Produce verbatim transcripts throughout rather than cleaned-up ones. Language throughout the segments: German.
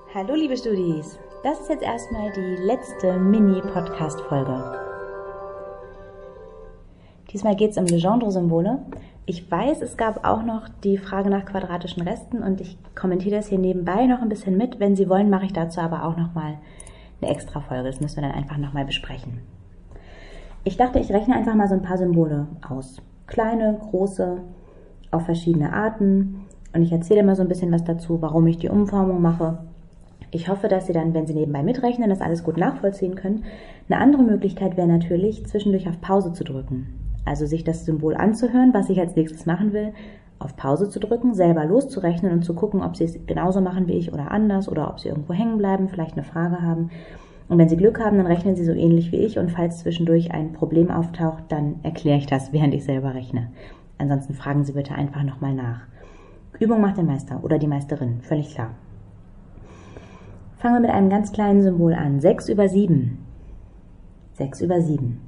Hallo liebe Studis, das ist jetzt erstmal die letzte Mini-Podcast-Folge. Diesmal geht es um Legendre-Symbole. Ich weiß, es gab auch noch die Frage nach quadratischen Resten und ich kommentiere das hier nebenbei noch ein bisschen mit. Wenn Sie wollen, mache ich dazu aber auch nochmal eine extra Folge. Das müssen wir dann einfach nochmal besprechen. Ich dachte, ich rechne einfach mal so ein paar Symbole aus. Kleine, große, auf verschiedene Arten. Und ich erzähle mal so ein bisschen was dazu, warum ich die Umformung mache. Ich hoffe, dass Sie dann, wenn Sie nebenbei mitrechnen, das alles gut nachvollziehen können. Eine andere Möglichkeit wäre natürlich, zwischendurch auf Pause zu drücken. Also sich das Symbol anzuhören, was ich als nächstes machen will, auf Pause zu drücken, selber loszurechnen und zu gucken, ob Sie es genauso machen wie ich oder anders oder ob Sie irgendwo hängen bleiben, vielleicht eine Frage haben. Und wenn Sie Glück haben, dann rechnen Sie so ähnlich wie ich und falls zwischendurch ein Problem auftaucht, dann erkläre ich das, während ich selber rechne. Ansonsten fragen Sie bitte einfach nochmal nach. Übung macht den Meister oder die Meisterin, völlig klar. Fangen wir mit einem ganz kleinen Symbol an. sechs über sieben. sechs über sieben.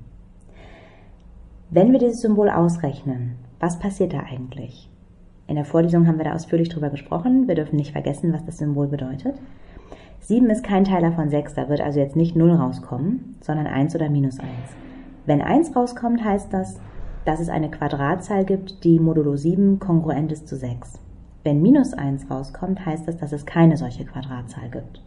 Wenn wir dieses Symbol ausrechnen, was passiert da eigentlich? In der Vorlesung haben wir da ausführlich drüber gesprochen. Wir dürfen nicht vergessen, was das Symbol bedeutet. sieben ist kein Teiler von sechs, da wird also jetzt nicht null rauskommen, sondern eins oder minus eins. Wenn eins rauskommt, heißt das, dass es eine Quadratzahl gibt, die modulo sieben kongruent ist zu sechs. Wenn minus eins rauskommt, heißt das, dass es keine solche Quadratzahl gibt.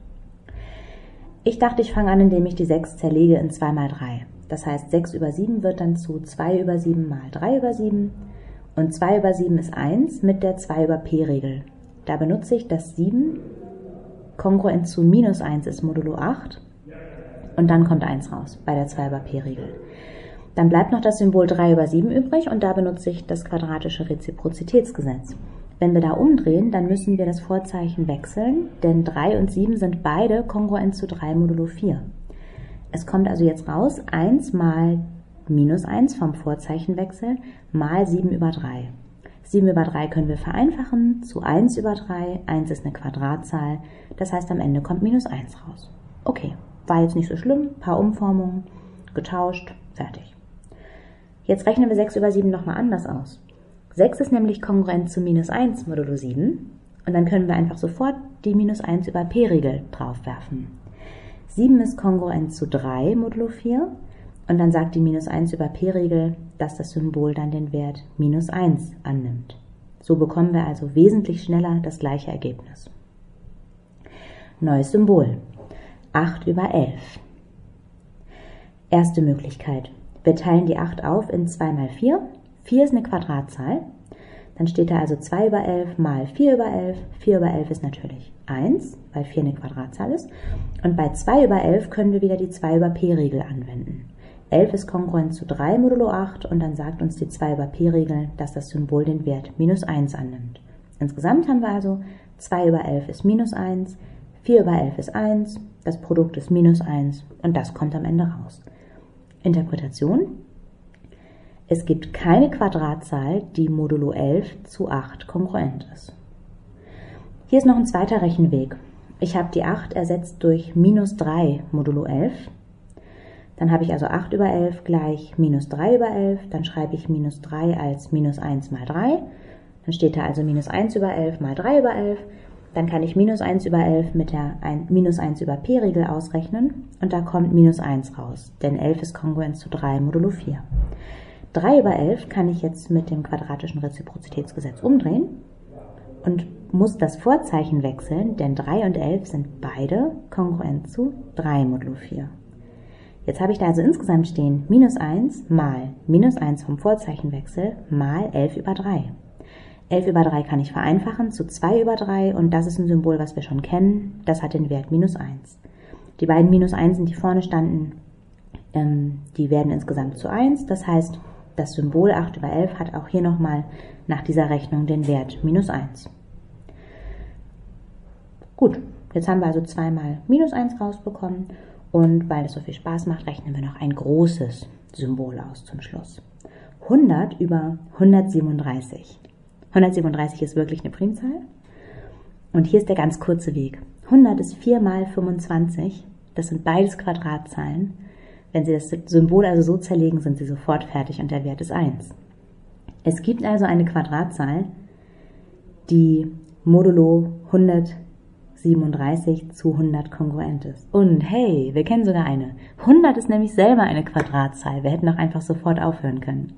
Ich dachte, ich fange an, indem ich die sechs zerlege in zwei mal drei. Das heißt, sechs über sieben wird dann zu zwei über sieben mal drei über sieben. Und zwei über sieben ist eins mit der zwei über p-Regel. Da benutze ich das sieben kongruent zu minus eins ist modulo acht. Und dann kommt eins raus bei der zwei über p-Regel. Dann bleibt noch das Symbol drei über sieben übrig und da benutze ich das quadratische Reziprozitätsgesetz. Wenn wir da umdrehen, dann müssen wir das Vorzeichen wechseln, denn drei und sieben sind beide kongruent zu drei modulo vier. Es kommt also jetzt raus, eins mal minus eins vom Vorzeichenwechsel mal sieben über drei. sieben über drei können wir vereinfachen zu eins über drei, eins ist eine Quadratzahl, das heißt am Ende kommt minus eins raus. Okay, war jetzt nicht so schlimm, paar Umformungen, getauscht, fertig. Jetzt rechnen wir sechs über sieben nochmal anders aus. sechs ist nämlich kongruent zu minus eins modulo sieben und dann können wir einfach sofort die minus eins über p-Regel draufwerfen. sieben ist kongruent zu drei modulo vier und dann sagt die minus eins über p-Regel, dass das Symbol dann den Wert minus eins annimmt. So bekommen wir also wesentlich schneller das gleiche Ergebnis. Neues Symbol. acht über elf. Erste Möglichkeit. Wir teilen die acht auf in zwei mal vier. vier ist eine Quadratzahl. Dann steht da also zwei über elf mal vier über elf. vier über elf ist natürlich eins, weil vier eine Quadratzahl ist. Und bei zwei über elf können wir wieder die zwei über p-Regel anwenden. elf ist kongruent zu drei modulo acht und dann sagt uns die zwei über p-Regel, dass das Symbol den Wert minus eins annimmt. Insgesamt haben wir also zwei über elf ist minus eins, vier über elf ist eins, das Produkt ist minus eins und das kommt am Ende raus. Interpretation. Es gibt keine Quadratzahl, die modulo elf zu acht kongruent ist. Hier ist noch ein zweiter Rechenweg. Ich habe die acht ersetzt durch minus drei modulo elf. Dann habe ich also acht über elf gleich minus drei über elf. Dann schreibe ich minus drei als minus eins mal drei. Dann steht da also minus eins über elf mal drei über elf. Dann kann ich minus eins über elf mit der minus eins über p-Regel ausrechnen und da kommt minus eins raus, denn elf ist kongruent zu drei modulo vier. drei über elf kann ich jetzt mit dem quadratischen Reziprozitätsgesetz umdrehen und muss das Vorzeichen wechseln, denn drei und elf sind beide kongruent zu drei modulo vier. Jetzt habe ich da also insgesamt stehen minus eins mal minus eins vom Vorzeichenwechsel mal elf über drei. elf über drei kann ich vereinfachen zu zwei über drei und das ist ein Symbol, was wir schon kennen. Das hat den Wert minus eins. Die beiden minus eins, die vorne standen, ähm, die werden insgesamt zu eins. Das heißt, das Symbol acht über elf hat auch hier nochmal nach dieser Rechnung den Wert minus eins. Gut, jetzt haben wir also zweimal minus eins rausbekommen und weil es so viel Spaß macht, rechnen wir noch ein großes Symbol aus zum Schluss. hundert über hundertsiebenunddreißig. hundertsiebenunddreißig ist wirklich eine Primzahl. Und hier ist der ganz kurze Weg. hundert ist vier mal fünfundzwanzig. Das sind beides Quadratzahlen. Wenn Sie das Symbol also so zerlegen, sind Sie sofort fertig und der Wert ist eins. Es gibt also eine Quadratzahl, die modulo hundertsiebenunddreißig siebenunddreißig zu hundert kongruent ist. Und hey, wir kennen sogar eine. hundert ist nämlich selber eine Quadratzahl. Wir hätten auch einfach sofort aufhören können.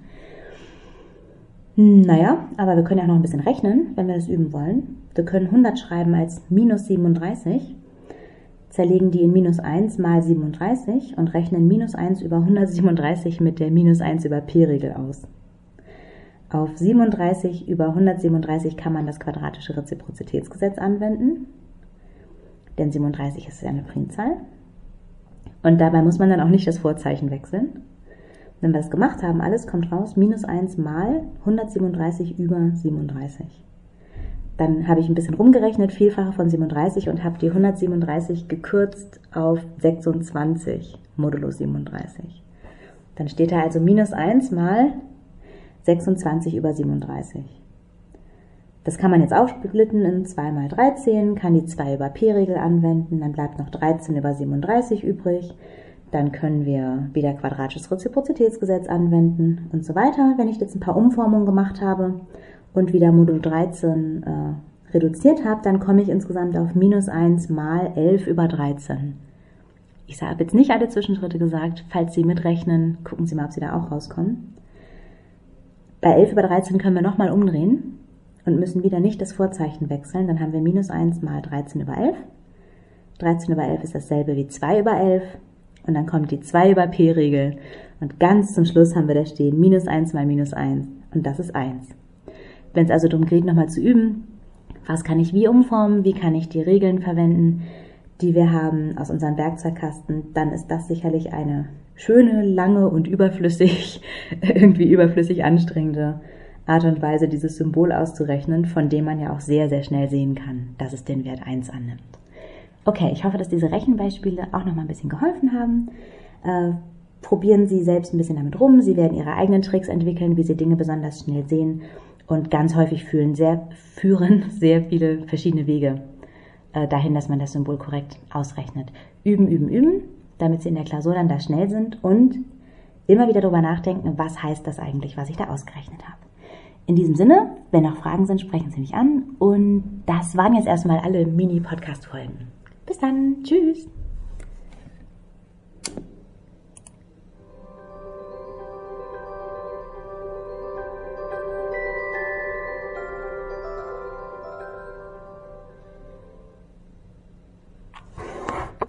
Naja, aber wir können ja noch ein bisschen rechnen, wenn wir das üben wollen. Wir können hundert schreiben als minus siebenunddreißig, zerlegen die in minus eins mal siebenunddreißig und rechnen minus eins über hundertsiebenunddreißig mit der minus eins über p-Regel aus. Auf siebenunddreißig über hundertsiebenunddreißig kann man das quadratische Reziprozitätsgesetz anwenden, denn siebenunddreißig ist ja eine Primzahl. Und dabei muss man dann auch nicht das Vorzeichen wechseln. Wenn wir das gemacht haben, alles kommt raus, minus eins mal hundertsiebenunddreißig über siebenunddreißig. Dann habe ich ein bisschen rumgerechnet, Vielfache von siebenunddreißig und habe die hundertsiebenunddreißig gekürzt auf sechsundzwanzig modulo siebenunddreißig. Dann steht da also minus eins mal sechsundzwanzig über siebenunddreißig. Das kann man jetzt aufsplitten in zwei mal dreizehn, kann die zwei über p-Regel anwenden, dann bleibt noch dreizehn über siebenunddreißig übrig. Dann können wir wieder quadratisches Reziprozitätsgesetz anwenden und so weiter. Wenn ich jetzt ein paar Umformungen gemacht habe und wieder Modulo dreizehn äh, reduziert habe, dann komme ich insgesamt auf minus eins mal elf über dreizehn. Ich habe jetzt nicht alle Zwischenschritte gesagt. Falls Sie mitrechnen, gucken Sie mal, ob Sie da auch rauskommen. Bei elf über dreizehn können wir nochmal umdrehen und müssen wieder nicht das Vorzeichen wechseln. Dann haben wir minus eins mal dreizehn über elf. dreizehn über elf ist dasselbe wie zwei über elf. Und dann kommt die zwei über p-Regel. Und ganz zum Schluss haben wir da stehen minus eins mal minus eins. Und das ist eins. Wenn es also darum geht, nochmal zu üben, was kann ich wie umformen, wie kann ich die Regeln verwenden, die wir haben aus unserem Werkzeugkasten, dann ist das sicherlich eine schöne, lange und überflüssig, irgendwie überflüssig anstrengende Art und Weise, dieses Symbol auszurechnen, von dem man ja auch sehr, sehr schnell sehen kann, dass es den Wert eins annimmt. Okay, ich hoffe, dass diese Rechenbeispiele auch noch mal ein bisschen geholfen haben. Äh, probieren Sie selbst ein bisschen damit rum. Sie werden Ihre eigenen Tricks entwickeln, wie Sie Dinge besonders schnell sehen. Und ganz häufig führen sehr, führen sehr viele verschiedene Wege äh, dahin, dass man das Symbol korrekt ausrechnet. Üben, üben, üben, damit Sie in der Klausur dann da schnell sind und immer wieder darüber nachdenken, was heißt das eigentlich, was ich da ausgerechnet habe. In diesem Sinne, wenn noch Fragen sind, sprechen Sie mich an. Und das waren jetzt erstmal alle Mini-Podcast-Folgen. Bis dann. Tschüss.